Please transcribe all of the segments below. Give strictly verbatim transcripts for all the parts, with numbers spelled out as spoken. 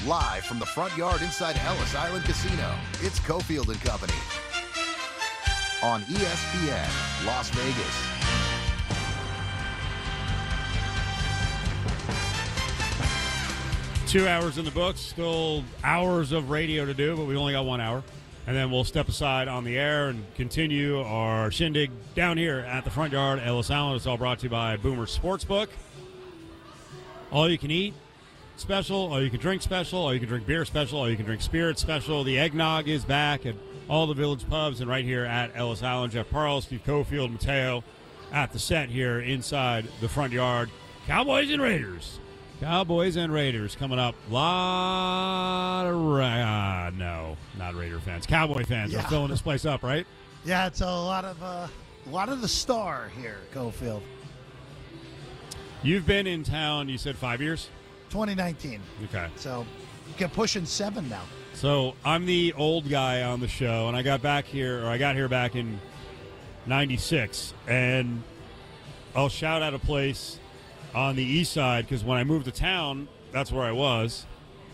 Live from the front yard inside Ellis Island Casino, it's Cofield and Company on E S P N Las Vegas. Two hours in the books, still hours of radio to do, but we only got one hour. And then we'll step aside on the air and continue our shindig down here at the front yard, Ellis Island. It's all brought to you by Boomer Sportsbook. All you can eat special, all you can drink special, all you can drink beer special, all you can drink spirit special. The eggnog is back at all the village pubs and right here at Ellis Island. Jeff Parles, Steve Cofield, Mateo at the set here inside the front yard. Cowboys and Raiders. Cowboys and Raiders coming up. Lot of Ra- uh, no, not Raider fans. Cowboy fans yeah. are filling this place up, right? Yeah, it's a lot of uh, a lot of the star here, Cofield. You've been in town, you said five years? twenty nineteen. Okay. So get pushing seven now. So I'm the old guy on the show, and I got back here, or I got here back in ninety-six, and I'll shout out a place on the east side, because when I moved to town, that's where I was,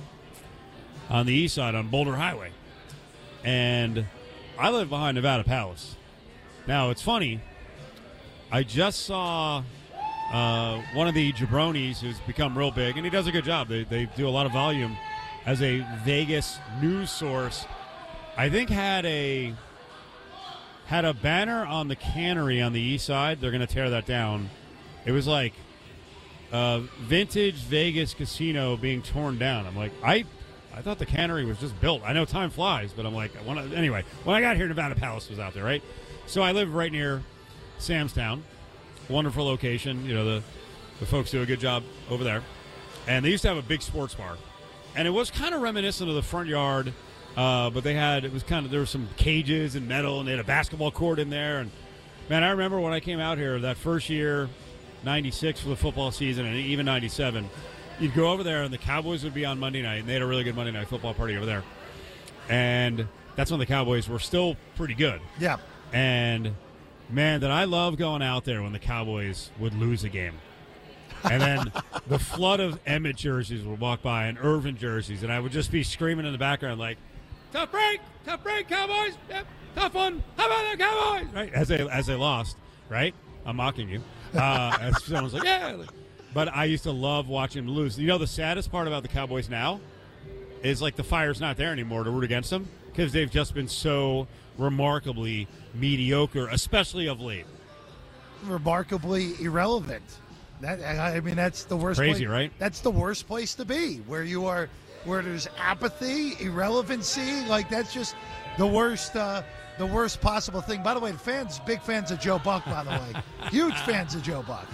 on the east side on Boulder Highway. And I live behind Nevada Palace. Now, it's funny, I just saw uh, one of the jabronis who's become real big, and he does a good job. They, they do a lot of volume as a Vegas news source. I think had a had a banner on the cannery on the east side. They're going to tear that down. It was like uh, vintage Vegas casino being torn down. I'm like, I I thought the cannery was just built. I know time flies, but I'm like, I wanna, anyway, when I got here, Nevada Palace was out there, right? So I live right near Sam's Town. Wonderful location. You know, the, the folks do a good job over there. And they used to have a big sports bar. And it was kind of reminiscent of the front yard, uh, but they had, it was kind of, there were some cages and metal, and they had a basketball court in there. And, man, I remember when I came out here that first year, ninety-six for the football season, and even ninety-seven, you'd go over there, and the Cowboys would be on Monday night, and they had a really good Monday night football party over there. And that's when the Cowboys were still pretty good. Yeah. And, man, did I love going out there when the Cowboys would lose a game. And then the flood of Emmett jerseys would walk by and Irvin jerseys, and I would just be screaming in the background like, tough break, tough break, Cowboys, yep, tough one, how about the Cowboys, right? As they, as they lost, right? I'm mocking you. Uh, as someone's like, yeah. But I used to love watching them lose. You know, the saddest part about the Cowboys now is, like, the fire's not there anymore to root against them because they've just been so remarkably mediocre, especially of late. Remarkably irrelevant. That I mean, that's the worst. Crazy, place, right? That's the worst place to be, where you are, where there's apathy, irrelevancy. Like, that's just the worst. Uh, The worst possible thing. By the way, the fans, big fans of Joe Buck, by the way. Huge fans of Joe Buck.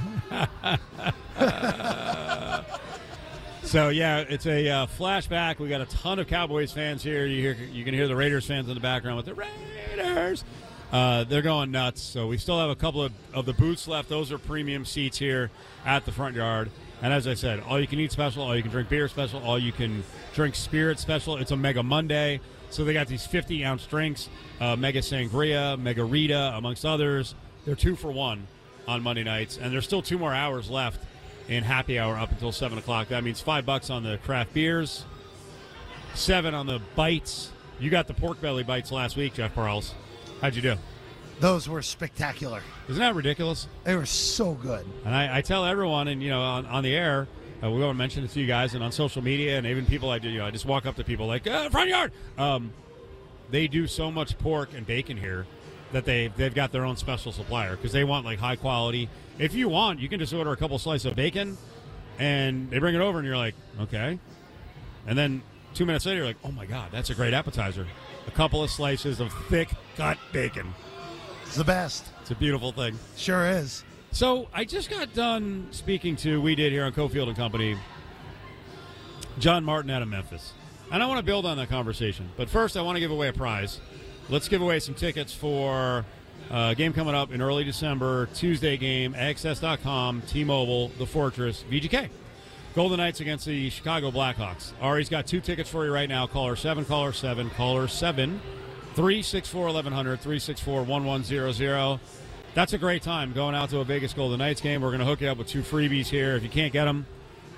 So, yeah, it's a uh, flashback. We got a ton of Cowboys fans here. You hear, you can hear the Raiders fans in the background with the Raiders. Uh, they're going nuts. So we still have a couple of, of the booths left. Those are premium seats here at the front yard. And as I said, all you can eat special, all you can drink beer special, all you can drink spirit special. It's a Mega Monday. So they got these fifty-ounce drinks, uh, Mega Sangria, Mega Rita, amongst others. They're two for one on Monday nights, and there's still two more hours left in happy hour up until seven o'clock. That means five bucks on the craft beers, seven on the bites. You got the pork belly bites last week, Jeff Parles. How'd you do? Those were spectacular. Isn't that ridiculous? They were so good. And I, I tell everyone, and you know, on, on the air, Uh, we're going to mention it to you guys, and on social media, and even people I do, you know, I just walk up to people like, uh, front yard. Um, they do so much pork and bacon here that they they've got their own special supplier because they want like high quality. If you want, you can just order a couple slices of bacon, and they bring it over, and you're like, okay. And then two minutes later, you're like, oh my god, that's a great appetizer. A couple of slices of thick cut bacon. It's the best. It's a beautiful thing. Sure is. So I just got done speaking to, we did here on Cofield and Company, John Martin out of Memphis. And I want to build on that conversation. But first, I want to give away a prize. Let's give away some tickets for a game coming up in early December, Tuesday game, A X S dot com, T-Mobile, The Fortress, V G K. Golden Knights against the Chicago Blackhawks. Ari's got two tickets for you right now. Caller seven, caller seven, caller seven, three six four, eleven hundred, three six four, one one zero zero. That's a great time going out to a Vegas Golden Knights game. We're going to hook you up with two freebies here. If you can't get them,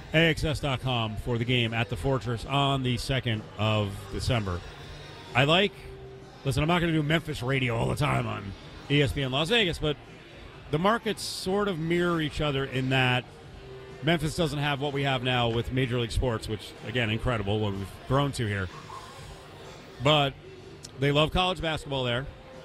A X S dot com for the game at the Fortress on the second of December. I like, listen, I'm not going to do Memphis radio all the time on E S P N Las Vegas, but the markets sort of mirror each other in that Memphis doesn't have what we have now with Major League Sports, which, again, incredible, what we've grown to here. But they love college basketball there.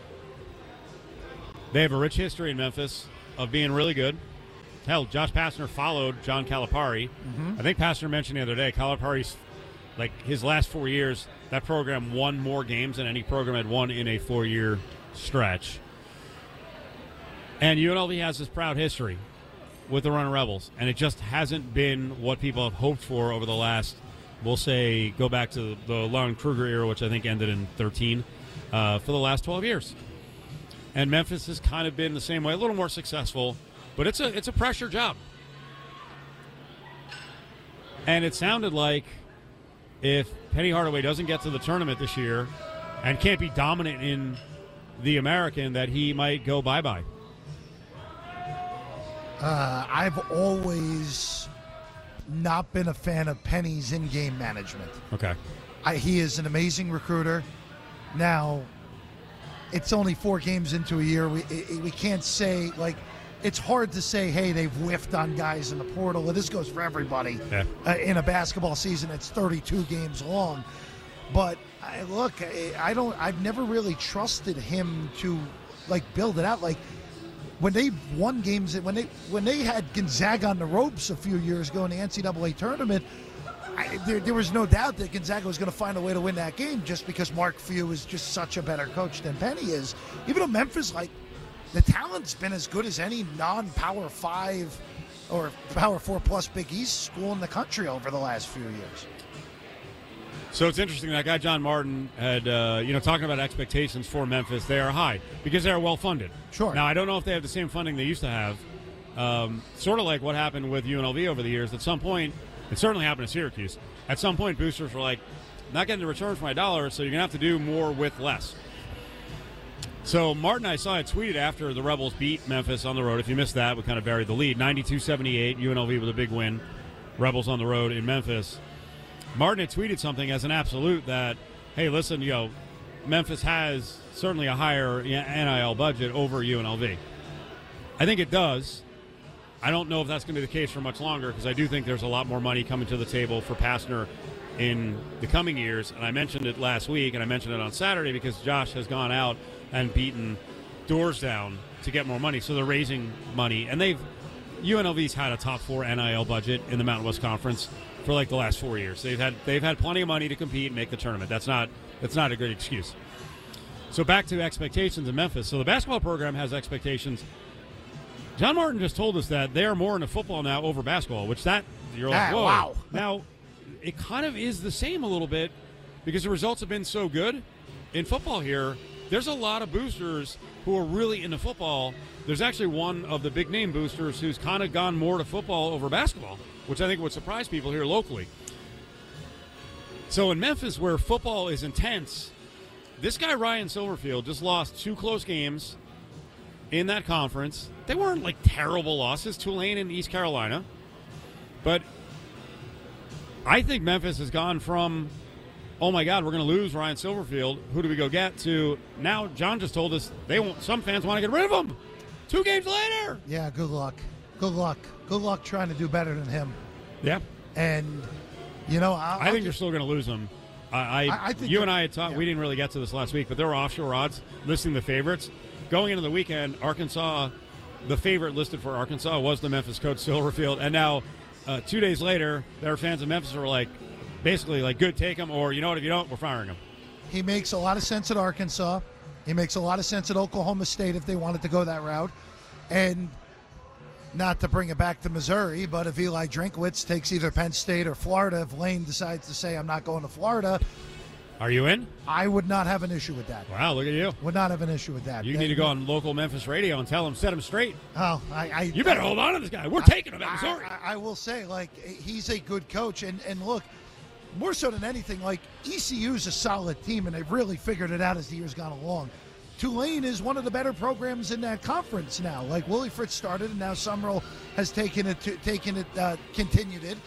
They have a rich history in Memphis of being really good. Hell, Josh Pastner followed John Calipari. Mm-hmm. I think Pastner mentioned the other day, Calipari's, like, his last four years, that program won more games than any program had won in a four-year stretch. And U N L V has this proud history with the Runnin' Rebels, and it just hasn't been what people have hoped for over the last, we'll say, go back to the Lon Kruger era, which I think ended in thirteen, uh, for the last twelve years. And Memphis has kind of been the same way, a little more successful, but it's a it's a pressure job. And it sounded like if Penny Hardaway doesn't get to the tournament this year and can't be dominant in the American, that he might go bye-bye. Uh, I've always not been a fan of Penny's in-game management. Okay. I, he is an amazing recruiter. Now, it's only four games into a year. We we can't say, like, it's hard to say, hey, they've whiffed on guys in the portal. This goes for everybody. Yeah. Uh, in a basketball season, it's thirty-two games long. But I, look, I, I don't. I've never really trusted him to, like, build it out. Like, when they won games, when they when they had Gonzaga on the ropes a few years ago in the N C double A tournament, I, there, there was no doubt that Gonzaga was going to find a way to win that game just because Mark Few is just such a better coach than Penny is. Even though Memphis, like, the talent's been as good as any non-Power Five or Power Four plus Big East school in the country over the last few years. So it's interesting. That guy John Martin had, uh, you know, talking about expectations for Memphis. They are high because they are well funded. Sure. Now I don't know if they have the same funding they used to have. Um, sort of like what happened with U N L V over the years. At some point, it certainly happened at Syracuse. At some point, boosters were like, "Not getting the return for my dollar, so you're gonna have to do more with less." So Martin, I saw it tweeted after the Rebels beat Memphis on the road. If you missed that, we kind of buried the lead. ninety-two seventy-eight, U N L V with a big win. Rebels on the road in Memphis. Martin had tweeted something as an absolute that, hey, listen, you know, Memphis has certainly a higher N I L budget over U N L V. I think it does. I don't know if that's going to be the case for much longer because I do think there's a lot more money coming to the table for Pastner in the coming years. And I mentioned it last week, and I mentioned it on Saturday because Josh has gone out and beaten doors down to get more money. So they're raising money. And they've U N L V's had a top four N I L budget in the Mountain West Conference for like the last four years. They've had they've had plenty of money to compete and make the tournament. That's not that's not a good excuse. So back to expectations in Memphis. So the basketball program has expectations. John Martin just told us that they are more into football now over basketball, which that you're like, ah, whoa. Wow. Now, it kind of is the same a little bit because the results have been so good in football here. There's a lot of boosters who are really into football. There's actually one of the big name boosters who's kind of gone more to football over basketball, which I think would surprise people here locally. So in Memphis, where football is intense, this guy Ryan Silverfield just lost two close games in that conference. They weren't like terrible losses, Tulane and East Carolina. But I think Memphis has gone from, oh my God, we're going to lose Ryan Silverfield, who do we go get, to now John just told us they want, some fans want to get rid of him. Two games later. Yeah, good luck. Good luck. Good luck trying to do better than him. Yeah. And, you know, I'll, I think I'll you're still going to lose them. I, I, I think you that- and I had talked. yeah. We didn't really get to this last week, but there were offshore odds listing the favorites going into the weekend. Arkansas, the favorite listed for Arkansas was the Memphis coach Silverfield, and now uh, two days later, there are fans of Memphis who are like, basically like, good, take him, or you know what, if you don't, we're firing him. He makes a lot of sense at Arkansas. He makes a lot of sense at Oklahoma State if they wanted to go that route. And not to bring it back to Missouri, but if Eli Drinkwitz takes either Penn State or Florida, if Lane decides to say, I'm not going to Florida, Are you in? I would not have an issue with that. Wow, look at you. Would not have an issue with that. You Then- need to go on local Memphis radio and tell him, set him straight. Oh, I, I You better hold on to this guy. We're taking him at Missouri. I, I, I will say, like, he's a good coach. And, and look, more so than anything, like, E C U is a solid team, and they've really figured it out as the years gone along. Tulane is one of the better programs in that conference now. Like, Willie Fritz started, and now Summerall has taken it, to, taken it, uh, continued it.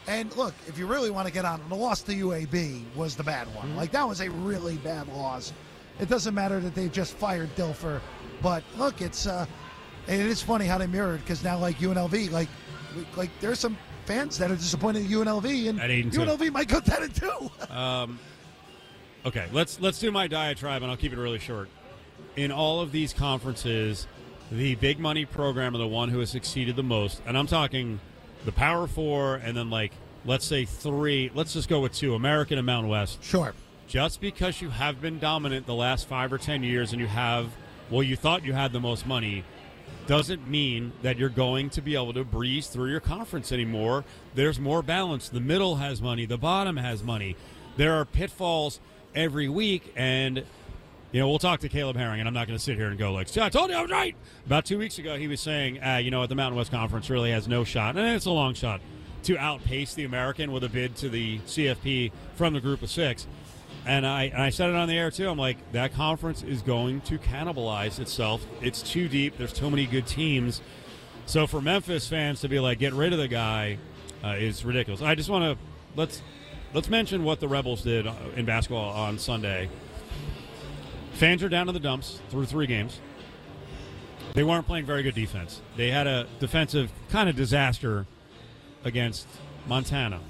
And look, if you really want to get on, the loss to U A B was the bad one. Mm-hmm. Like, that was a really bad loss. It doesn't matter that they just fired Dilfer, but look, it's uh, it is funny how they mirrored, because now, like, U N L V, like, like there's some fans that are disappointed in U N L V, and At eight and U N L V two. might go ten and two. Um, okay, let's let's do my diatribe, and I'll keep it really short. In all of these conferences, the big money program are the one who has succeeded the most, and I'm talking the Power Four, and then, like, let's say three. Let's just go with two: American and Mountain West. Sure. Just because you have been dominant the last five or ten years, and you have, well, you thought you had the most money, doesn't mean that you're going to be able to breeze through your conference anymore. There's more balance. The middle has money. The bottom has money. There are pitfalls every week, and, you know, we'll talk to Caleb Herring, and I'm not going to sit here and go like, "See, I told you I was right." About two weeks ago, he was saying, uh, you know, the Mountain West Conference really has no shot, and it's a long shot, to outpace the American with a bid to the C F P from the group of six. And I, and I said it on the air, too. I'm like, that conference is going to cannibalize itself. It's too deep. There's too many good teams. So for Memphis fans to be like, get rid of the guy uh, is ridiculous. I just want to let's let's mention what the Rebels did in basketball on Sunday. Fans are down to the dumps through three games. They weren't playing very good defense. They had a defensive kind of disaster against Montana.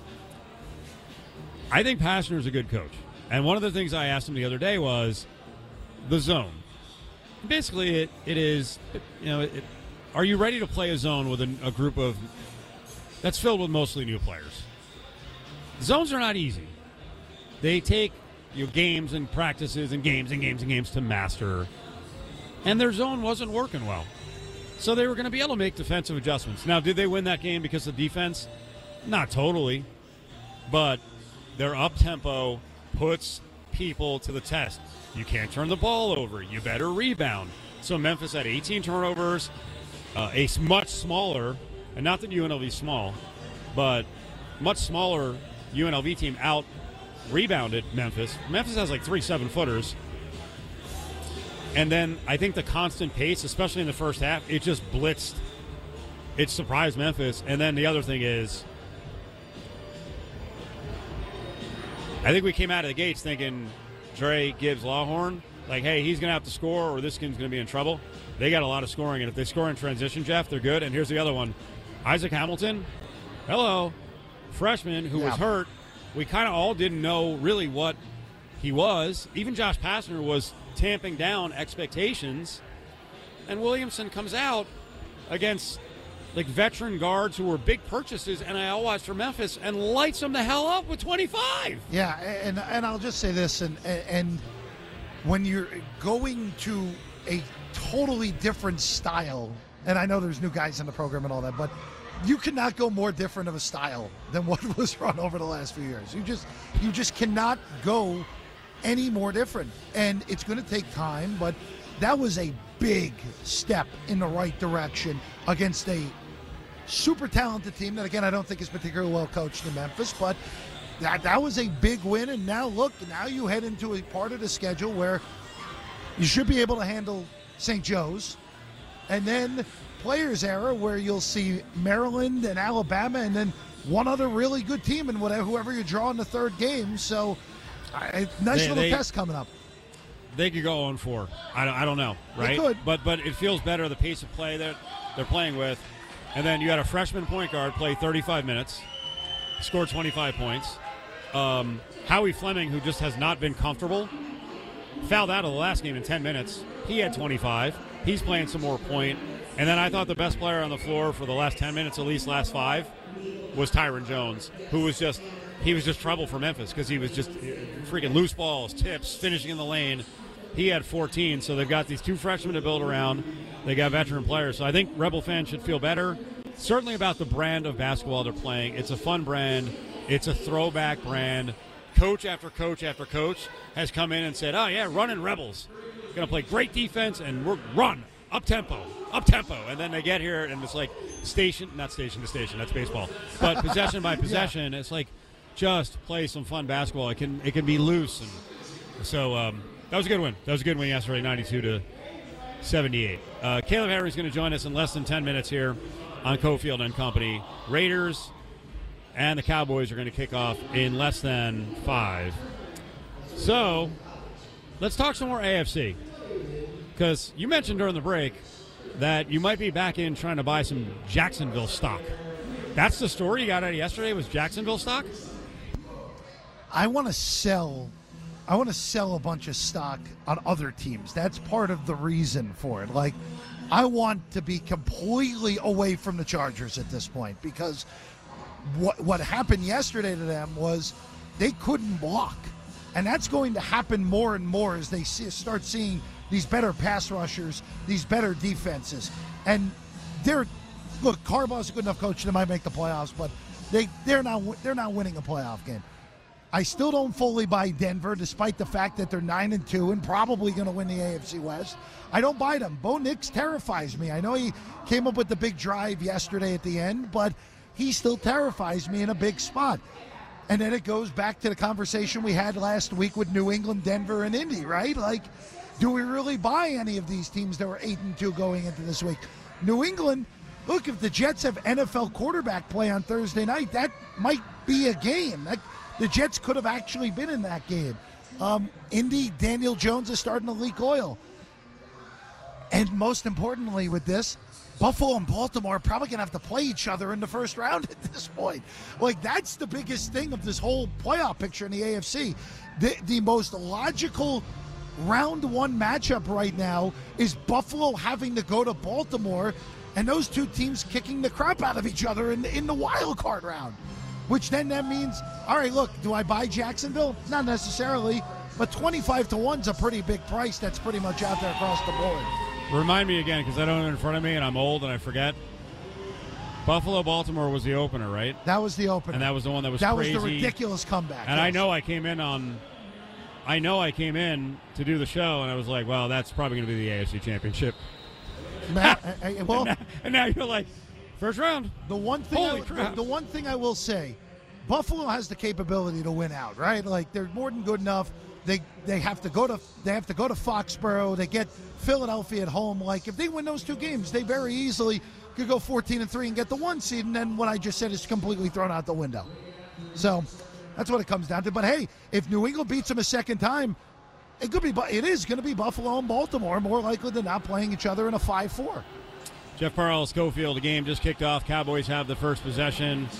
I think Pastner's a good coach. And one of the things I asked him the other day was the zone. Basically, it, it is, you know, it, are you ready to play a zone with a, a group of, that's filled with mostly new players? Zones are not easy. They take, you know, games and practices and games and games and games to master. And their zone wasn't working well. So they were going to be able to make defensive adjustments. Now, did they win that game because of defense? Not totally. But their up-tempo puts people to the test. You can't turn the ball over. You better rebound. So Memphis had eighteen turnovers, uh, a much smaller, and not that U N L V is small, but much smaller U N L V team out rebounded Memphis. Memphis has like three seven-footers. And then I think the constant pace, especially in the first half, it just blitzed. It surprised Memphis. And then the other thing is, I think we came out of the gates thinking Dre Gibbs Lawhorn, like, hey, he's going to have to score or this kid's going to be in trouble. They got a lot of scoring, and if they score in transition, Jeff, they're good. And here's the other one. Isaac Hamilton, hello, freshman who yeah. was hurt. We kind of all didn't know really what he was. Even Josh Pastner was tamping down expectations. And Williamson comes out against like veteran guards who were big purchases, and I all watched for Memphis, and lights them the hell up with twenty-five. Yeah, and and I'll just say this, and and when you're going to a totally different style, and I know there's new guys in the program and all that, but you cannot go more different of a style than what was run over the last few years. You just you just cannot go any more different, and it's going to take time, but that was a big step in the right direction against a super talented team that, again, I don't think is particularly well coached in Memphis, but that that was a big win. And now, look, now you head into a part of the schedule where you should be able to handle Saint Joe's, and then Players era where you'll see Maryland and Alabama, and then one other really good team and whatever whoever you draw in the third game. So, I, nice They- little they- test coming up. They could go oh and four. I don't, I don't know, right? could. But but it feels better, the pace of play that they're playing with. And then you had a freshman point guard play thirty-five minutes, scored twenty-five points. Um, Howie Fleming, who just has not been comfortable, fouled out of the last game in ten minutes. He had twenty-five. He's playing some more point. And then I thought the best player on the floor for the last ten minutes, at least last five, was Tyron Jones, who was just he was just trouble for Memphis because he was just freaking loose balls, tips, finishing in the lane. He had fourteen, so they've got these two freshmen to build around. They got veteran players. So I think Rebel fans should feel better, certainly about the brand of basketball they're playing. It's a fun brand. It's a throwback brand. Coach after coach after coach has come in and said, oh, yeah, running Rebels. Going to play great defense and we're run, up-tempo, up-tempo. And then they get here and it's like station, not station to station, that's baseball. But possession by possession, yeah. It's like just play some fun basketball. It can it can be loose. And so um, that was a good win. That was a good win yesterday, ninety-two to seventy-eight. Uh, Caleb Henry is going to join us in less than ten minutes here on Cofield and Company. Raiders and the Cowboys are going to kick off in less than five. So let's talk some more A F C, because you mentioned during the break that you might be back in trying to buy some Jacksonville stock. That's the story you got out of yesterday, was Jacksonville stock? I want to sell I want to sell a bunch of stock on other teams. That's part of the reason for it. Like, I want to be completely away from the Chargers at this point, because what what happened yesterday to them was they couldn't block. And that's going to happen more and more as they see, start seeing these better pass rushers, these better defenses. And they're look, Harbaugh's a good enough coach that might make the playoffs, but they they're not they're not winning a playoff game. I still don't fully buy Denver, despite the fact that they're nine and two and probably going to win the A F C West. I don't buy them. Bo Nix terrifies me. I know he came up with the big drive yesterday at the end, but he still terrifies me in a big spot. And then it goes back to the conversation we had last week with New England, Denver, and Indy, right? Like, do we really buy any of these teams that were eight and two going into this week? New England, look, if the Jets have N F L quarterback play on Thursday night, that might be a game. That, the Jets could have actually been in that game. Um, Indy, Daniel Jones is starting to leak oil. And most importantly with this, Buffalo and Baltimore are probably going to have to play each other in the first round at this point. Like, that's the biggest thing of this whole playoff picture in the A F C. The, the most logical round one matchup right now is Buffalo having to go to Baltimore, and those two teams kicking the crap out of each other in, in the wild card round. Which then that means, all right, look, do I buy Jacksonville? Not necessarily, but twenty-five to one is a pretty big price that's pretty much out there across the board. Remind me again, because I don't have it in front of me and I'm old and I forget. Buffalo-Baltimore was the opener, right? That was the opener. And that was the one that was that crazy. That was the ridiculous comeback. And yes. I know I came in on, I know I came in to do the show, and I was like, well, that's probably going to be the A F C Championship. Matt, I, I, well, and, now, and now you're like, first round. The one thing, Holy I, crap. The, the one thing I will say, Buffalo has the capability to win out, right? Like, they're more than good enough. They they have to go to they have to go to Foxborough. They get Philadelphia at home. Like, if they win those two games, they very easily could go fourteen and three and get the one seed. And then what I just said is completely thrown out the window. So that's what it comes down to. But hey, if New England beats them a second time, it could be. It is going to be Buffalo and Baltimore more likely than not playing each other in a five four. Jeff Parles, Schofield. The game just kicked off. Cowboys have the first possession.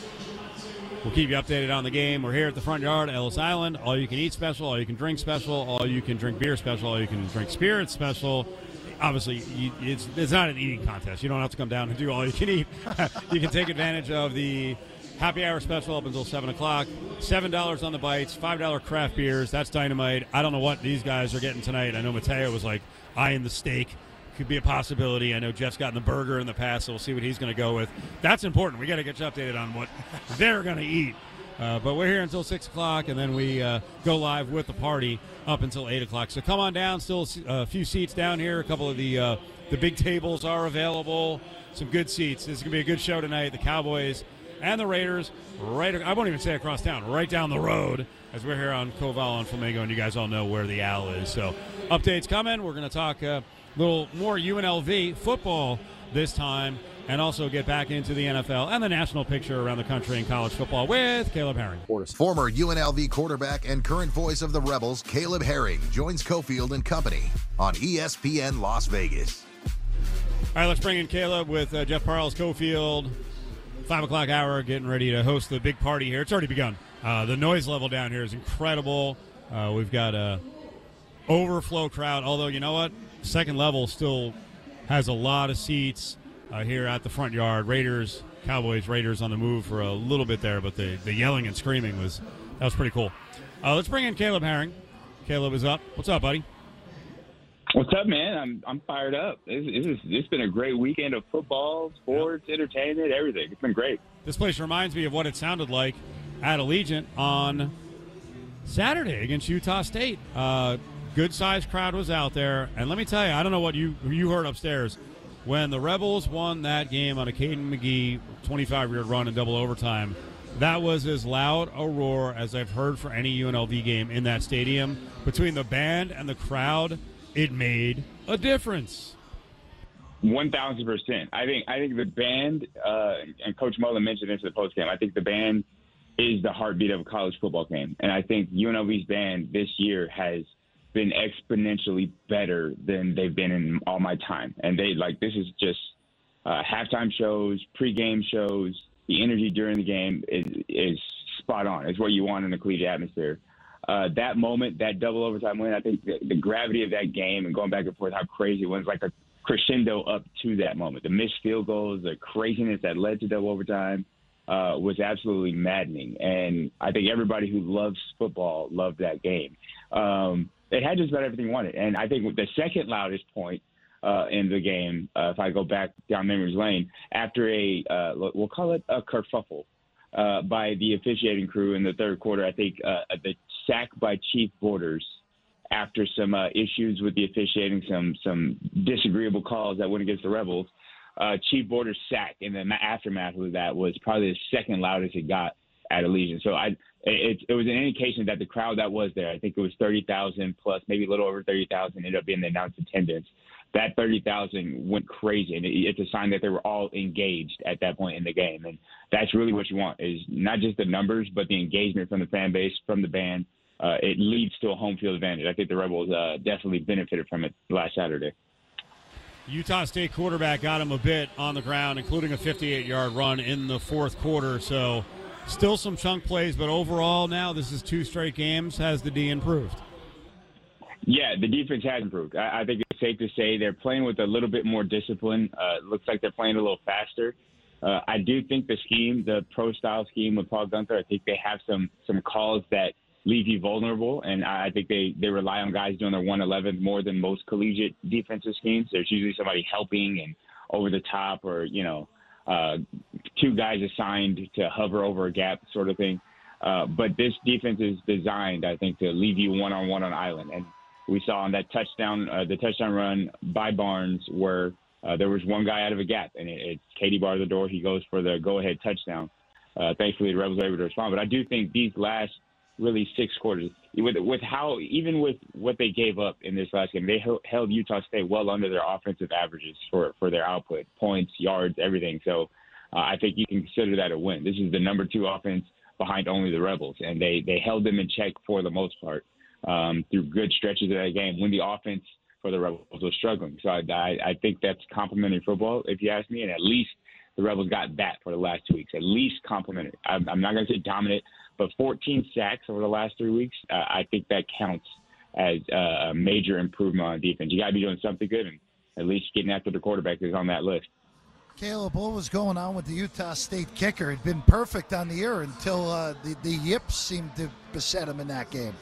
We'll keep you updated on the game. We're here at the Front Yard, Ellis Island. All you can eat special, all you can drink special, all you can drink beer special, all you can drink spirits special. Obviously, you, it's, it's not an eating contest. You don't have to come down and do all you can eat. You can take advantage of the happy hour special up until seven o'clock. seven dollars on the bites, five dollars craft beers. That's dynamite. I don't know what these guys are getting tonight. I know Mateo was like eyeing the steak. Could be a possibility. I know Jeff's gotten the burger in the past, so we'll see what he's going to go with. That's important. We got to get you updated on what they're going to eat. Uh, but we're here until six o'clock, and then we uh, go live with the party up until eight o'clock. So come on down. Still a few seats down here. A couple of the uh, the big tables are available. Some good seats. This is going to be a good show tonight. The Cowboys and the Raiders, right, I won't even say across town, right down the road, as we're here on Koval and Flamingo, and you guys all know where the Owl is. So updates coming. We're going to talk uh, a little more U N L V football this time, and also get back into the N F L and the national picture around the country in college football with Caleb Herring. Former U N L V quarterback and current voice of the Rebels, Caleb Herring, joins Cofield and Company on E S P N Las Vegas. All right, let's bring in Caleb with uh, Jeff Parles, Cofield. Five o'clock hour, getting ready to host the big party here. It's already begun. Uh, the noise level down here is incredible. Uh, we've got a overflow crowd, although you know what? Second level still has a lot of seats uh, here at the Front Yard. Raiders, Cowboys, Raiders on the move for a little bit there, but the, the yelling and screaming was that was pretty cool. Uh, let's bring in Caleb Herring. Caleb is up. What's up, buddy? What's up, man? I'm I'm fired up. This, this is, it's been a great weekend of football, sports, yep. entertainment, everything. It's been great. This place reminds me of what it sounded like at Allegiant on Saturday against Utah State. Uh, good-sized crowd was out there. And let me tell you, I don't know what you you heard upstairs. When the Rebels won that game on a Caden McGee twenty-five-yard run in double overtime, that was as loud a roar as I've heard for any U N L V game in that stadium. Between the band and the crowd, it made a difference. One thousand percent. I think I think the band uh, and Coach Mullen mentioned this in the postgame. I think the band is the heartbeat of a college football game. And I think U N L V's band this year has been exponentially better than they've been in all my time. And they like this is just uh, halftime shows, pregame shows. The energy during the game is, is spot on. It's what you want in a collegiate atmosphere. Uh, that moment, that double overtime win, I think the, the gravity of that game and going back and forth, how crazy it was, like a crescendo up to that moment. The missed field goals, the craziness that led to double overtime uh, was absolutely maddening. And I think everybody who loves football loved that game. Um, it had just about everything you wanted. And I think the second loudest point uh, in the game, uh, if I go back down memory lane, after a, uh, we'll call it a kerfuffle uh, by the officiating crew in the third quarter, I think uh, the sack by Chief Borders after some uh, issues with the officiating, some some disagreeable calls that went against the Rebels. Uh, Chief Borders' sack in the aftermath of that was probably the second loudest it got at Allegiant. So I, it, it was an indication that the crowd that was there, I think it was thirty thousand plus, maybe a little over thirty thousand, ended up being the announced attendance. That thirty thousand went crazy, and it, it's a sign that they were all engaged at that point in the game. And that's really what you want, is not just the numbers, but the engagement from the fan base, from the band. Uh, it leads to a home field advantage. I think the Rebels uh, definitely benefited from it last Saturday. Utah State quarterback got him a bit on the ground, including a fifty-eight-yard run in the fourth quarter. So still some chunk plays, but overall now this is two straight games. Has the D improved? Yeah, the defense has improved. I, I think it's safe to say they're playing with a little bit more discipline. Uh, it looks like they're playing a little faster. Uh, I do think the scheme, the pro-style scheme with Paul Gunther, I think they have some some calls that leave you vulnerable, and I think they, they rely on guys doing their one eleven more than most collegiate defensive schemes. There's usually somebody helping and over the top, or, you know, uh, two guys assigned to hover over a gap sort of thing. Uh, but this defense is designed, I think, to leave you one-on-one on island. And we saw on that touchdown, uh, the touchdown run by Barnes, where uh, there was one guy out of a gap, and it, it's Katie bar the door. He goes for the go-ahead touchdown. Uh, thankfully, the Rebels were able to respond. But I do think these last really six quarters, with with how, even with what they gave up in this last game, they held Utah State well under their offensive averages for, for their output, points, yards, everything. So uh, I think you can consider that a win. This is the number two offense behind only the Rebels, and they, they held them in check for the most part um, through good stretches of that game when the offense for the Rebels was struggling. So I, I, I think that's complimentary football, if you ask me, and at least the Rebels got that for the last two weeks, at least complimentary. I'm, I'm not going to say dominant, but fourteen sacks over the last three weeks, uh, I think that counts as uh, a major improvement on defense. You got to be doing something good, and at least getting after the quarterback is on that list. Caleb, what was going on with the Utah State kicker? He'd been perfect on the year until uh, the, the yips seemed to beset him in that game.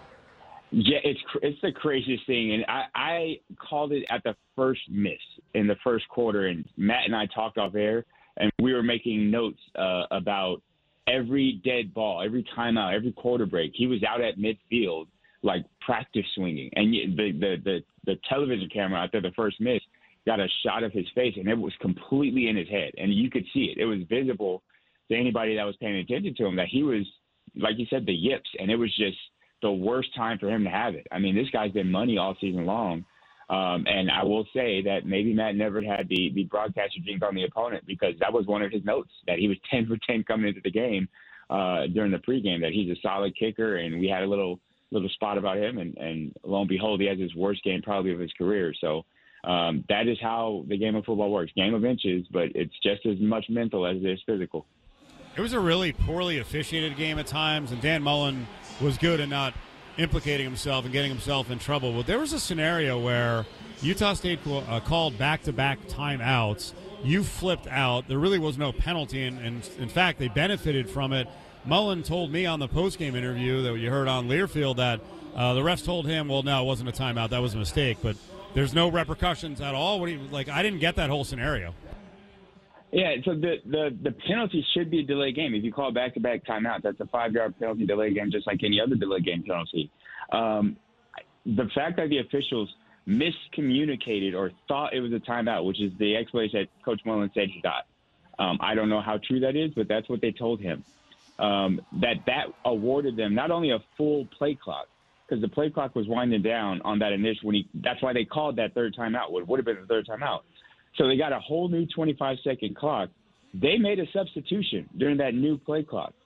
Yeah, it's it's the craziest thing, and I, I called it at the first miss in the first quarter, and Matt and I talked off air, and we were making notes uh, about every dead ball, every timeout, every quarter break. He was out at midfield, like practice swinging, and the the the, the television camera out there, the first miss, got a shot of his face, and it was completely in his head, and you could see it. It was visible to anybody that was paying attention to him that he was, like you said, the yips, and it was just the worst time for him to have it. I mean, this guy's been money all season long. Um, and I will say that maybe Matt never had the, the broadcaster jinx on the opponent, because that was one of his notes, that he was ten for ten coming into the game uh, during the pregame, that he's a solid kicker. And we had a little little spot about him. And, and lo and behold, he has his worst game probably of his career. So um, that is how the game of football works. Game of inches, but it's just as much mental as it is physical. It was a really poorly officiated game at times, and Dan Mullen was good at not implicating himself and getting himself in trouble. But there was a scenario where Utah State uh, called back-to-back timeouts. You flipped out. There really was no penalty, and, and in fact, they benefited from it. Mullen told me on the postgame interview that you heard on Learfield that uh, the refs told him, well, no, it wasn't a timeout. That was a mistake. But there's no repercussions at all. What do you, like, I didn't get that whole scenario. Yeah, so the, the, the penalty should be a delay game. If you call back-to-back timeout, that's a five-yard penalty delay game, just like any other delay game penalty. Um, the fact that the officials miscommunicated or thought it was a timeout, which is the explanation that Coach Mullen said he got. Um, I don't know how true that is, but that's what they told him. Um, that that awarded them not only a full play clock, because the play clock was winding down on that initial when he. That's why they called that third timeout. What would have been the third timeout. So they got a whole new twenty-five second clock. They made a substitution during that new play clock.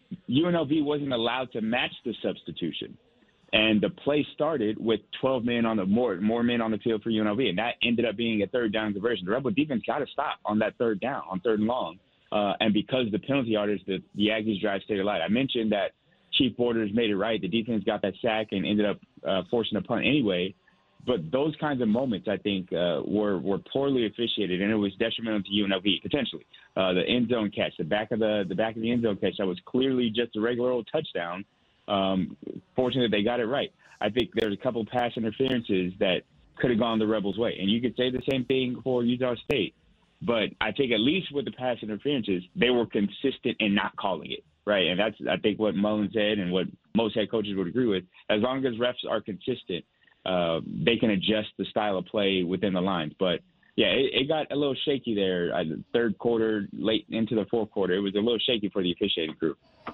U N L V wasn't allowed to match the substitution. And the play started with twelve men on the more more men on the field for U N L V, and that ended up being a third down conversion. The Rebel defense got to stop on that third down, on third and long. Uh, and because the penalty yardage, the, the Aggies drive stayed alive. I mentioned that Chief Borders made it right. The defense got that sack and ended up uh, forcing a punt anyway. But those kinds of moments, I think, uh, were were poorly officiated, and it was detrimental to U N L V potentially. Uh, the end zone catch, the back of the the back of the end zone catch, that was clearly just a regular old touchdown. Um, fortunately, they got it right. I think there's a couple pass interferences that could have gone the Rebels' way, and you could say the same thing for Utah State. But I think at least with the pass interferences, they were consistent in not calling it, right? And that's, I think, what Mullen said and what most head coaches would agree with. As long as refs are consistent, uh, they can adjust the style of play within the lines. But, yeah, it, it got a little shaky there. Uh, the third quarter, late into the fourth quarter, it was a little shaky for the officiating crew.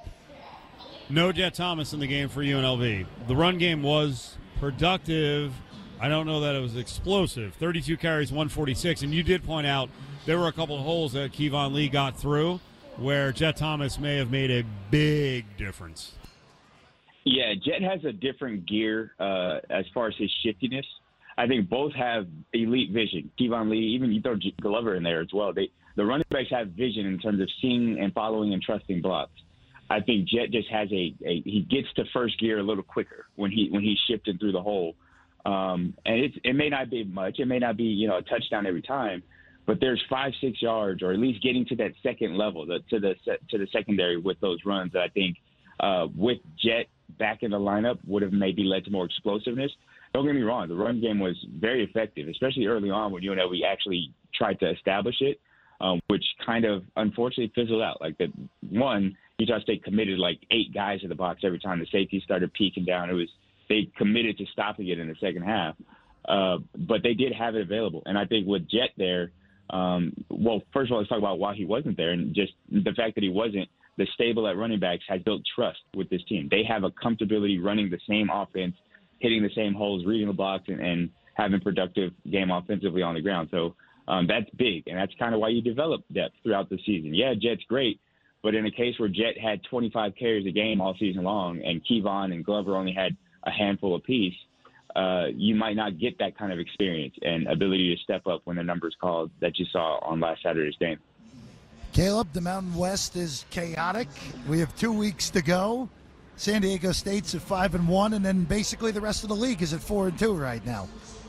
No Jet Thomas in the game for U N L V. The run game was productive. I don't know that it was explosive. thirty-two carries, one forty-six. And you did point out there were a couple of holes that Kevon Lee got through where Jet Thomas may have made a big difference. Yeah, Jet has a different gear uh, as far as his shiftiness. I think both have elite vision. Kevon Lee, even you throw Glover in there as well. They, the running backs have vision in terms of seeing and following and trusting blocks. I think Jet just has a, a he gets to first gear a little quicker when he when he's shifting through the hole. Um, and it, it may not be much. It may not be, you know, a touchdown every time, but there's five, six yards, or at least getting to that second level, the, to the to the secondary with those runs. That I think uh, with Jet back in the lineup would have maybe led to more explosiveness. Don't get me wrong, the run game was very effective, especially early on when U N L V actually tried to establish it, um, which kind of unfortunately fizzled out. Like the one, Utah State committed like eight guys in the box every time the safety started peeking down. It was they committed to stopping it in the second half, uh, but they did have it available. And I think with Jet there, um, well, first of all, let's talk about why he wasn't there, and just the fact that he wasn't. The stable at running backs has built trust with this team. They have a comfortability running the same offense, hitting the same holes, reading the blocks, and, and having productive game offensively on the ground. So um, that's big, and that's kind of why you develop depth throughout the season. Yeah, Jet's great. But in a case where Jet had twenty-five carries a game all season long and Kevon and Glover only had a handful apiece, uh, you might not get that kind of experience and ability to step up when the number's called that you saw on last Saturday's game. Caleb, the Mountain West is chaotic. We have two weeks to go. San Diego State's at five and one, and then basically the rest of the league is at four and two right now.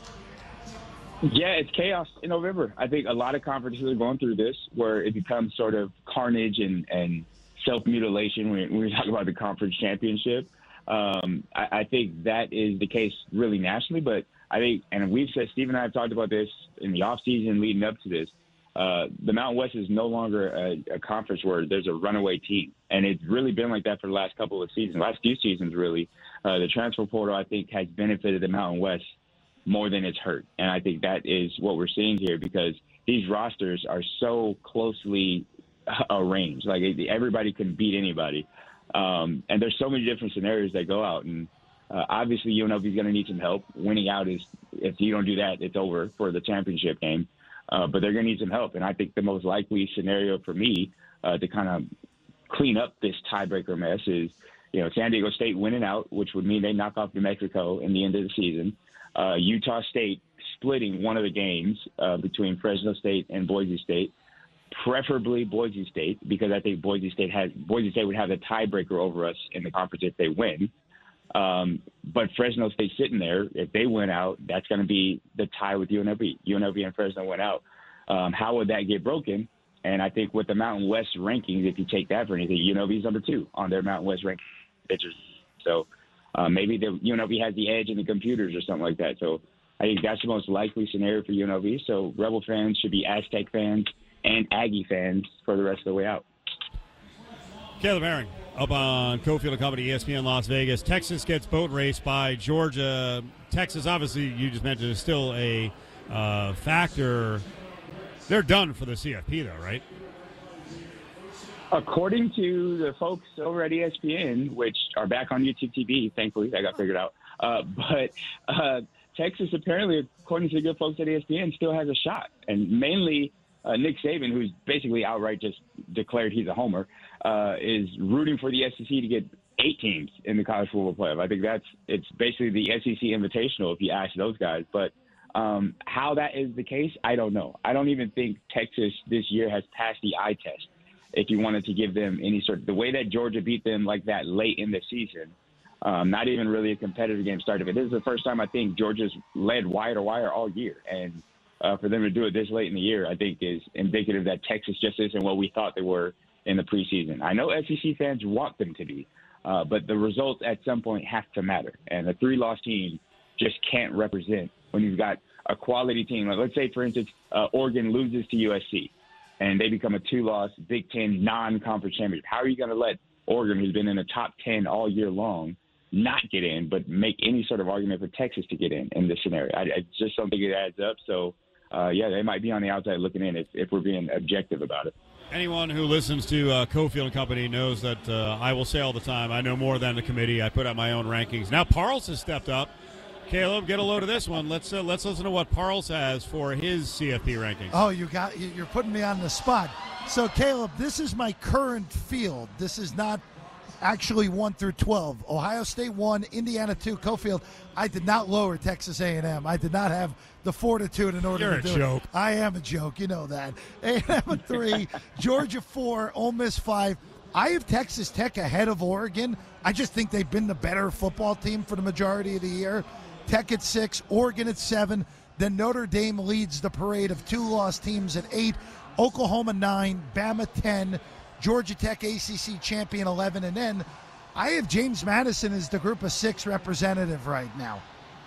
Yeah, it's chaos in November. I think a lot of conferences are going through this, where it becomes sort of carnage and, and self-mutilation when, when we talk about the conference championship. Um, I, I think that is the case really nationally, but I think, and we've said, Steve and I have talked about this in the offseason leading up to this, uh, the Mountain West is no longer a, a conference where there's a runaway team. And it's really been like that for the last couple of seasons, last few seasons really. Uh, the transfer portal, I think, has benefited the Mountain West more than it's hurt. And I think that is what we're seeing here, because these rosters are so closely arranged. Like everybody can beat anybody. Um, and there's so many different scenarios that go out. And uh, obviously U N L V is going to need some help. Winning out is, if you don't do that, it's over for the championship game. Uh, but they're going to need some help. And I think the most likely scenario for me uh, to kind of clean up this tiebreaker mess is, you know, San Diego State winning out, which would mean they knock off New Mexico in the end of the season. Uh, Utah State splitting one of the games uh, between Fresno State and Boise State, preferably Boise State, because I think Boise State has Boise State would have the tiebreaker over us in the conference if they win. Um, but Fresno State sitting there, if they win out, that's going to be the tie with U N L V. U N L V and Fresno went out. Um, how would that get broken? And I think with the Mountain West rankings, if you take that for anything, U N L V is number two on their Mountain West ranking pitchers. So uh, maybe the U N L V has the edge in the computers or something like that. So I think that's the most likely scenario for U N L V. So Rebel fans should be Aztec fans and Aggie fans for the rest of the way out. Caleb Herring up on Cofield and Company, E S P N Las Vegas. Texas gets boat raced by Georgia. Texas, obviously, you just mentioned, is still a uh, factor. They're done for the C F P, though, right? According to the folks over at E S P N, which are back on YouTube T V, thankfully, that got figured out. Uh, but uh, Texas, apparently, according to the good folks at E S P N, still has a shot. And mainly uh, Nick Saban, who's basically outright just declared he's a homer, uh, is rooting for the S E C to get eight teams in the college football playoff. I think that's it's basically the S E C Invitational if you ask those guys. But um, how that is the case, I don't know. I don't even think Texas this year has passed the eye test. If you wanted to give them any sort of the way that Georgia beat them like that late in the season, um, not even really a competitive game started. But this is the first time I think Georgia's led wire to wire all year, and uh, for them to do it this late in the year, I think is indicative that Texas just isn't what we thought they were in the preseason. I know S E C fans want them to be, uh, but the results at some point have to matter, and a three-loss team just can't represent when you've got a quality team. Like, let's say, for instance, uh, Oregon loses to U S C. And they become a two-loss Big Ten non-conference championship. How are you going to let Oregon, who's been in the top ten all year long, not get in, but make any sort of argument for Texas to get in in this scenario? I, I just don't think it adds up. So, uh, yeah, they might be on the outside looking in if, if we're being objective about it. Anyone who listens to uh, Cofield and Company knows that uh, I will say all the time, I know more than the committee. I put out my own rankings. Now Parles has stepped up. Caleb, get a load of this one. Let's uh, let's listen to what Parles has for his C F P rankings. Oh, you got you're putting me on the spot. So, Caleb, this is my current field. This is not actually one through twelve. Ohio State one, Indiana two, Cofield. I did not lower Texas A and M. I did not have the fortitude in order You're to a do joke. it. I am a joke. You know that. A and M at three, Georgia four, Ole Miss five. I have Texas Tech ahead of Oregon. I just think they've been the better football team for the majority of the year. Tech at six, Oregon at seven. Then Notre Dame leads the parade of two-loss teams at eight. Oklahoma nine, Bama ten, Georgia Tech A C C champion eleven, and then I have James Madison as the group of six representative right now.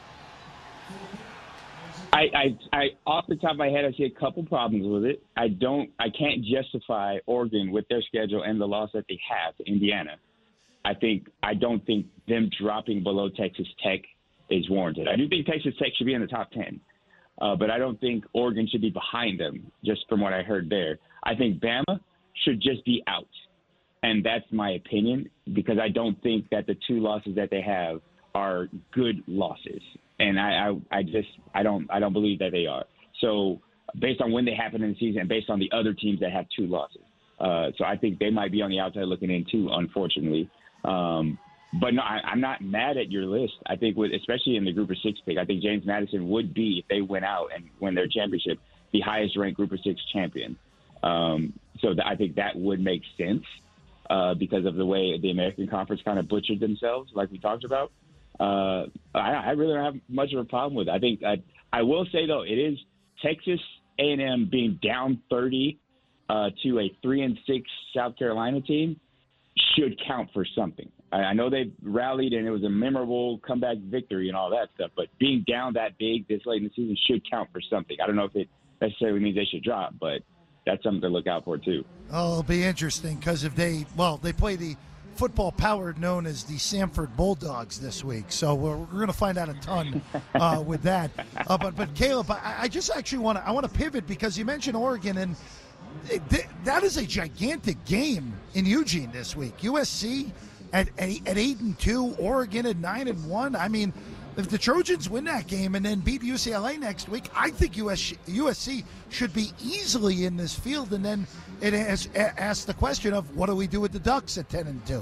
I, I, I, off the top of my head, I see a couple problems with it. I don't, I can't justify Oregon with their schedule and the loss that they have to Indiana. I think, I don't think them dropping below Texas Tech is warranted. I do think Texas Tech should be in the top ten, uh, but I don't think Oregon should be behind them, just from what I heard there. I think Bama should just be out, and that's my opinion, because I don't think that the two losses that they have are good losses, and I, I, I just I don't I don't believe that they are. So based on when they happen in the season, and based on the other teams that have two losses, uh, so I think they might be on the outside looking in too, unfortunately. Um, But no, I, I'm not mad at your list. I think, with, especially in the group of six pick, I think James Madison would be, if they went out and win their championship, the highest-ranked group of six champion. Um, so th- I think that would make sense uh, because of the way the American Conference kind of butchered themselves, like we talked about. Uh, I, I really don't have much of a problem with it. I think I, I will say, though, it is Texas A and M being down thirty uh, to a three and six South Carolina team should count for something. I know they rallied and it was a memorable comeback victory and all that stuff, but being down that big this late in the season should count for something. I don't know if it necessarily means they should drop, but that's something to look out for too. Oh, it'll be interesting because if they, well, they play the football power known as the Samford Bulldogs this week, so we're, we're going to find out a ton uh, with that. Uh, but but Caleb, I, I just actually want to I want to pivot because you mentioned Oregon, and it, that is a gigantic game in Eugene this week. U S C. At, at at eight and two, Oregon at nine and one. I mean, if the Trojans win that game and then beat U C L A next week, I think U S, U S C should be easily in this field. And then it has asked the question of what do we do with the Ducks at ten and two?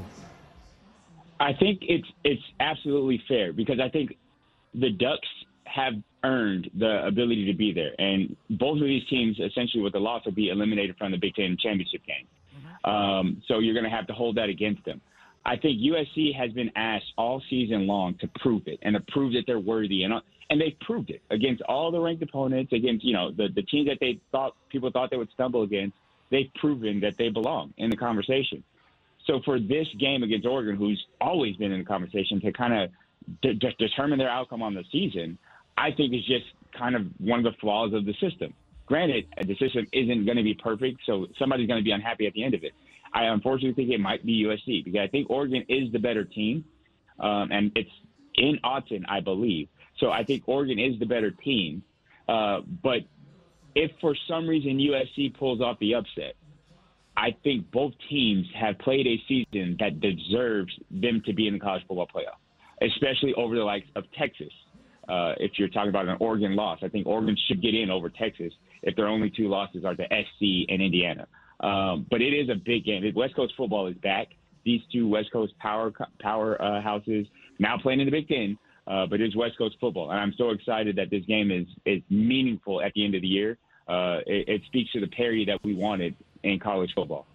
I think it's it's absolutely fair because I think the Ducks have earned the ability to be there, and both of these teams essentially with the loss will be eliminated from the Big Ten championship game. Mm-hmm. Um, so you're going to have to hold that against them. I think U S C has been asked all season long to prove it and to prove that they're worthy, and and they've proved it against all the ranked opponents, against you know the the teams that they thought people thought they would stumble against. They've proven that they belong in the conversation. So for this game against Oregon, who's always been in the conversation, to kind of de- de- determine their outcome on the season, I think is just kind of one of the flaws of the system. Granted, the system isn't going to be perfect, so somebody's going to be unhappy at the end of it. I unfortunately think it might be U S C because I think Oregon is the better team, um, and it's in Autzen, I believe. So I think Oregon is the better team. Uh, but if for some reason U S C pulls off the upset, I think both teams have played a season that deserves them to be in the college football playoff, especially over the likes of Texas. Uh, if you're talking about an Oregon loss, I think Oregon should get in over Texas, if their only two losses are to S C and Indiana. Um, but it is a big game. West Coast football is back. These two West Coast power power uh, houses now playing in the Big Ten, uh, but it's West Coast football. And I'm so excited that this game is, is meaningful at the end of the year. Uh, it, it speaks to the parity that we wanted in college football.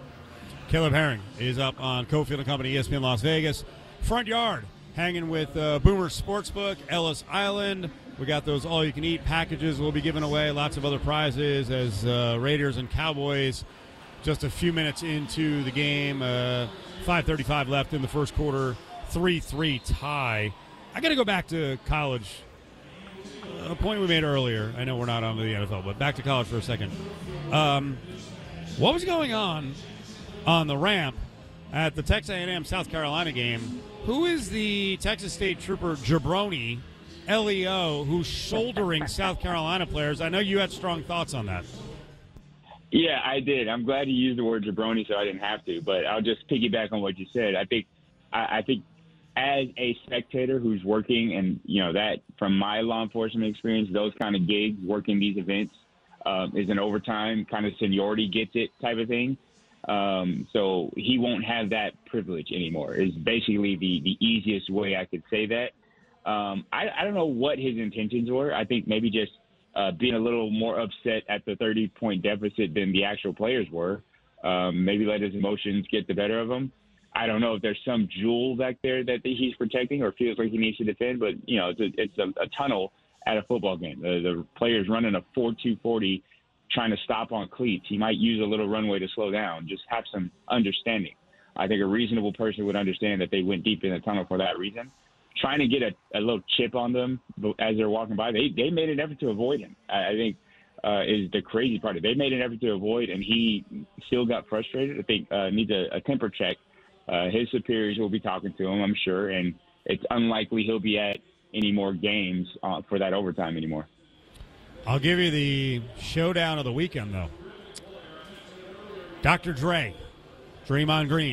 Caleb Herring is up on Cofield and Company, E S P N Las Vegas. Front Yard, hanging with uh, Boomer Sportsbook, Ellis Island. We got those all-you-can-eat packages we'll be giving away. Lots of other prizes as uh, Raiders and Cowboys just a few minutes into the game. Uh, five thirty-five left in the first quarter. three three tie. I got to go back to college. A point we made earlier. I know we're not on the N F L, but back to college for a second. Um, what was going on on the ramp at the Texas A and M South Carolina game? Who is the Texas State Trooper Jabroni, L E O, who's shouldering South Carolina players? I know you had strong thoughts on that. Yeah, I did. I'm glad you used the word jabroni, so I didn't have to. But I'll just piggyback on what you said. I think, I, I think, as a spectator who's working, and you know that from my law enforcement experience, those kind of gigs, working these events, um, is an overtime kind of seniority gets it type of thing. Um, so he won't have that privilege anymore. Is basically the the easiest way I could say that. Um, I, I don't know what his intentions were. I think maybe just uh, being a little more upset at the thirty-point deficit than the actual players were. Um, maybe let his emotions get the better of him. I don't know if there's some jewel back there that he's protecting or feels like he needs to defend, but, you know, it's a, it's a, a tunnel at a football game. The, the player's running a four two forty trying to stop on cleats. He might use a little runway to slow down. Just have some understanding. I think a reasonable person would understand that they went deep in the tunnel for that reason. Trying to get a, a little chip on them as they're walking by, they they made an effort to avoid him. I, I think uh, is the crazy part. They made an effort to avoid, and he still got frustrated. I think uh, needs a, a temper check. Uh, his superiors will be talking to him, I'm sure, and it's unlikely he'll be at any more games uh, for that overtime anymore. I'll give you the showdown of the weekend, though. Doctor Dre, Draymond Green.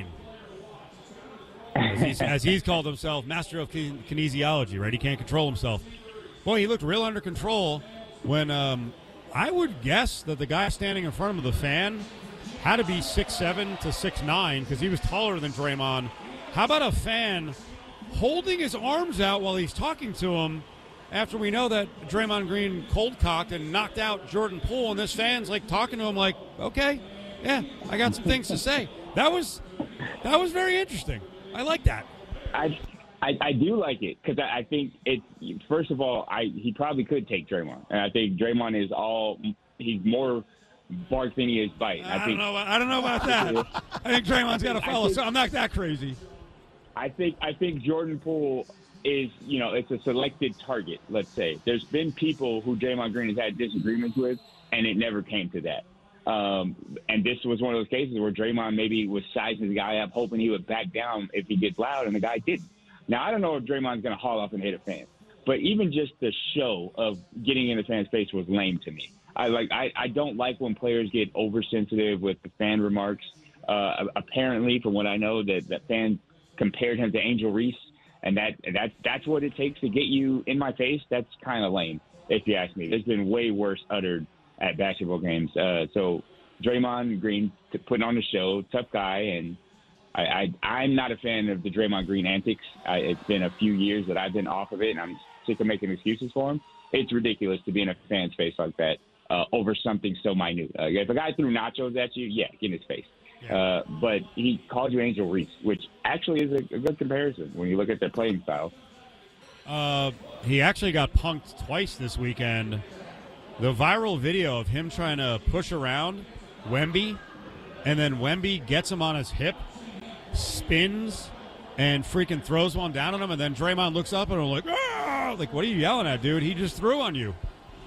As he's, as he's called himself, master of kinesiology, right? He can't control himself. Boy, he looked real under control when um, I would guess that the guy standing in front of him, the fan, had to be six seven to six nine because he was taller than Draymond. How about a fan holding his arms out while he's talking to him after we know that Draymond Green cold-cocked and knocked out Jordan Poole, and this fan's like talking to him like, okay, yeah, I got some things to say. That was that was very interesting. I like that. I, I, I do like it because I, I think it. First of all, I he probably could take Draymond, and I think Draymond is all he's more bark than he is bite. I, I, I think, don't know. I don't know about that. I think Draymond's got to follow. think, so I'm not that crazy. I think I think Jordan Poole is you know it's a selected target. Let's say there's been people who Draymond Green has had disagreements with, and it never came to that. Um, and this was one of those cases where Draymond maybe was sizing the guy up, hoping he would back down if he gets loud, and the guy didn't. Now, I don't know if Draymond's going to haul off and hit a fan, but even just the show of getting in the fan's face was lame to me. I like. I, I don't like when players get oversensitive with the fan remarks. Uh, apparently, from what I know, that that fan compared him to Angel Reese, and that that's that's what it takes to get you in my face. That's kind of lame, if you ask me. There's been way worse uttered at basketball games. Uh, so Draymond Green putting on the show, tough guy, and I, I, I'm not a fan of the Draymond Green antics. I, it's been a few years that I've been off of it, and I'm sick of making excuses for him. It's ridiculous to be in a fan's face like that uh, over something so minute. Uh, if a guy threw nachos at you, yeah, get in his face. Yeah. Uh, but he called you Angel Reese, which actually is a, a good comparison when you look at their playing style. Uh, he actually got punked twice this weekend. The viral video of him trying to push around Wemby, and then Wemby gets him on his hip, spins, and freaking throws one down on him, and then Draymond looks up and I'm like, ah! Like, what are you yelling at, dude? He just threw on you.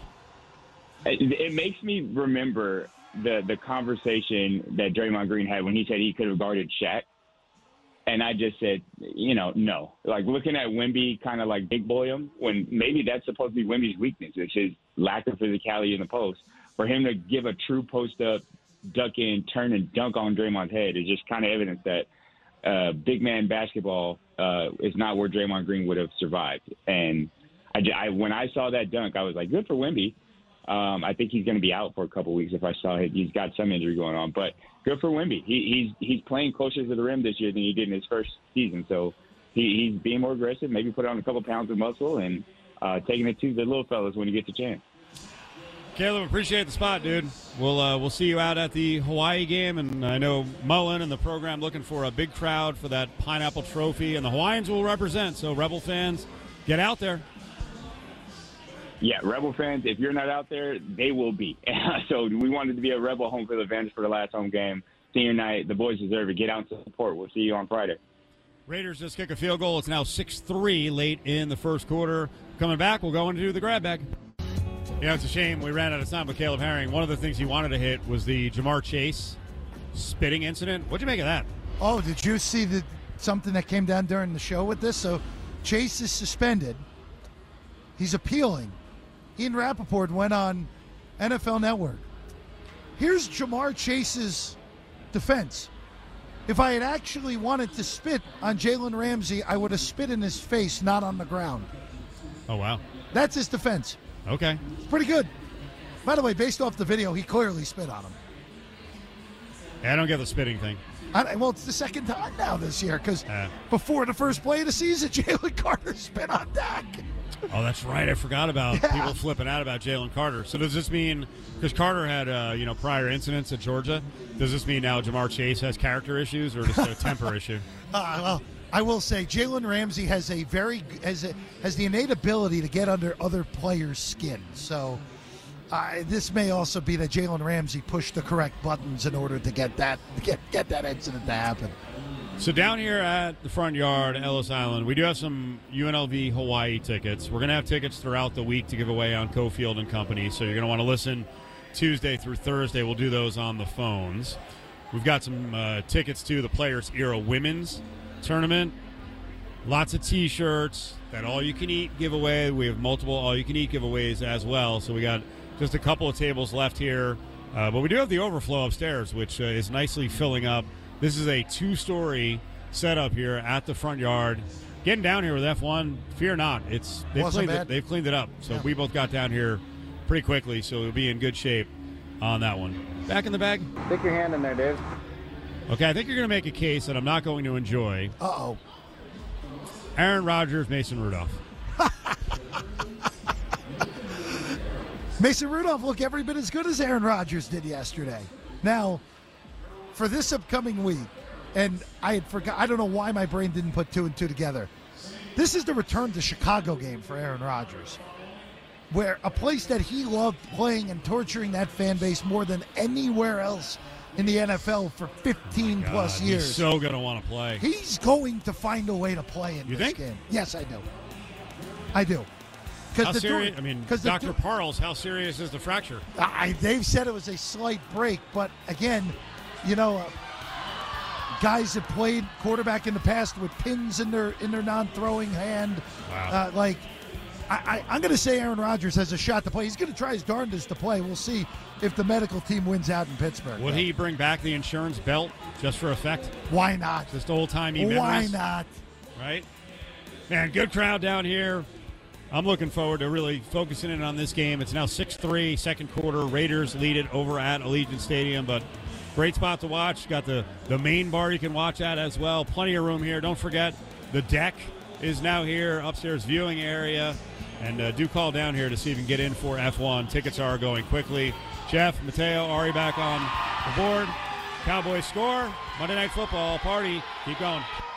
It, it makes me remember the, the conversation that Draymond Green had when he said he could have guarded Shaq. And I just said, you know, no. Like, looking at Wemby kind of like big boy him, when maybe that's supposed to be Wemby's weakness, which is lack of physicality in the post. For him to give a true post-up, duck in, turn, and dunk on Draymond's head is just kind of evidence that uh, big man basketball uh, is not where Draymond Green would have survived. And I, I, when I saw that dunk, I was like, good for Wemby. Um, I think he's going to be out for a couple weeks. If I saw it, he's got some injury going on. But good for Wemby. He, he's he's playing closer to the rim this year than he did in his first season. So he, he's being more aggressive. Maybe put on a couple pounds of muscle and uh, taking it to the little fellas when he gets a chance. Caleb, appreciate the spot, dude. We'll uh, we'll see you out at the Hawaii game, and I know Mullen and the program looking for a big crowd for that Pineapple Trophy, and the Hawaiians will represent. So Rebel fans, get out there. Yeah, Rebel fans, if you're not out there, they will be. So we wanted to be a Rebel home field advantage for the last home game. Senior night, the boys deserve it. Get out and support. We'll see you on Friday. Raiders just kick a field goal. It's now six three late in the first quarter. Coming back, we'll go into the grab bag. You know, it's a shame we ran out of time with Caleb Herring. One of the things he wanted to hit was the Jamar Chase spitting incident. What'd you make of that? Oh, did you see the something that came down during the show with this? So Chase is suspended. He's appealing. Ian Rappaport went on N F L Network. Here's Jamar Chase's defense. If I had actually wanted to spit on Jalen Ramsey, I would have spit in his face, not on the ground. Oh, wow. That's his defense. Okay. It's pretty good. By the way, based off the video, he clearly spit on him. Yeah, I don't get the spitting thing. I, well, it's the second time now this year because uh, before the first play of the season, Jalen Carter spit on Dak. Oh, that's right. I forgot about yeah. people flipping out about Jalen Carter. So does this mean, because Carter had uh, you know prior incidents at Georgia, does this mean now Jamar Chase has character issues or just a temper issue? Uh, well, I will say Jalen Ramsey has a very has a, has the innate ability to get under other players' skin. So uh, this may also be that Jalen Ramsey pushed the correct buttons in order to get that get get that incident to happen. So down here at the front yard, Ellis Island, we do have some U N L V Hawaii tickets. We're going to have tickets throughout the week to give away on Cofield and Company, so you're going to want to listen Tuesday through Thursday. We'll do those on the phones. We've got some uh, tickets to the Players Era Women's Tournament. Lots of T-shirts, that all-you-can-eat giveaway. We have multiple all-you-can-eat giveaways as well, so we got just a couple of tables left here. Uh, but we do have the overflow upstairs, which uh, is nicely filling up. This is a two-story setup here at the front yard. Getting down here with F one, fear not. It's they've Wasn't cleaned bad. it. They've cleaned it up. So Yeah. we both got down here pretty quickly, so we'll be in good shape on that one. Back in the bag. Stick your hand in there, Dave. Okay, I think you're going to make a case that I'm not going to enjoy. Uh-oh. Aaron Rodgers, Mason Rudolph. Mason Rudolph looked every bit as good as Aaron Rodgers did yesterday. Now, for this upcoming week, and I had forgot, I don't know why my brain didn't put two and two together. This is the return to Chicago game for Aaron Rodgers, where a place that he loved playing and torturing that fan base more than anywhere else in the N F L for fifteen God, plus years. He's so going to want to play. He's going to find a way to play in You this think? game. Yes, I do. I do. How the serious? dur- I mean, 'cause the Doctor dur- Parles, how serious is the fracture? I, Dave said it was a slight break, but again, you know, uh, guys have played quarterback in the past with pins in their in their non-throwing hand. Wow. Uh, like, I, I, I'm going to say Aaron Rodgers has a shot to play. He's going to try his darndest to play. We'll see if the medical team wins out in Pittsburgh. Would he bring back the insurance belt just for effect? Why not? Just old-timey memories? Why not? Right? Man, good crowd down here. I'm looking forward to really focusing in on this game. It's now six three, second quarter. Raiders lead it over at Allegiant Stadium, but great spot to watch. Got the, the main bar you can watch at as well. Plenty of room here. Don't forget, the deck is now here, upstairs viewing area. And uh, do call down here to see if you can get in for F one. Tickets are going quickly. Jeff, Mateo, Ari back on the board. Cowboys score. Monday Night Football party. Keep going.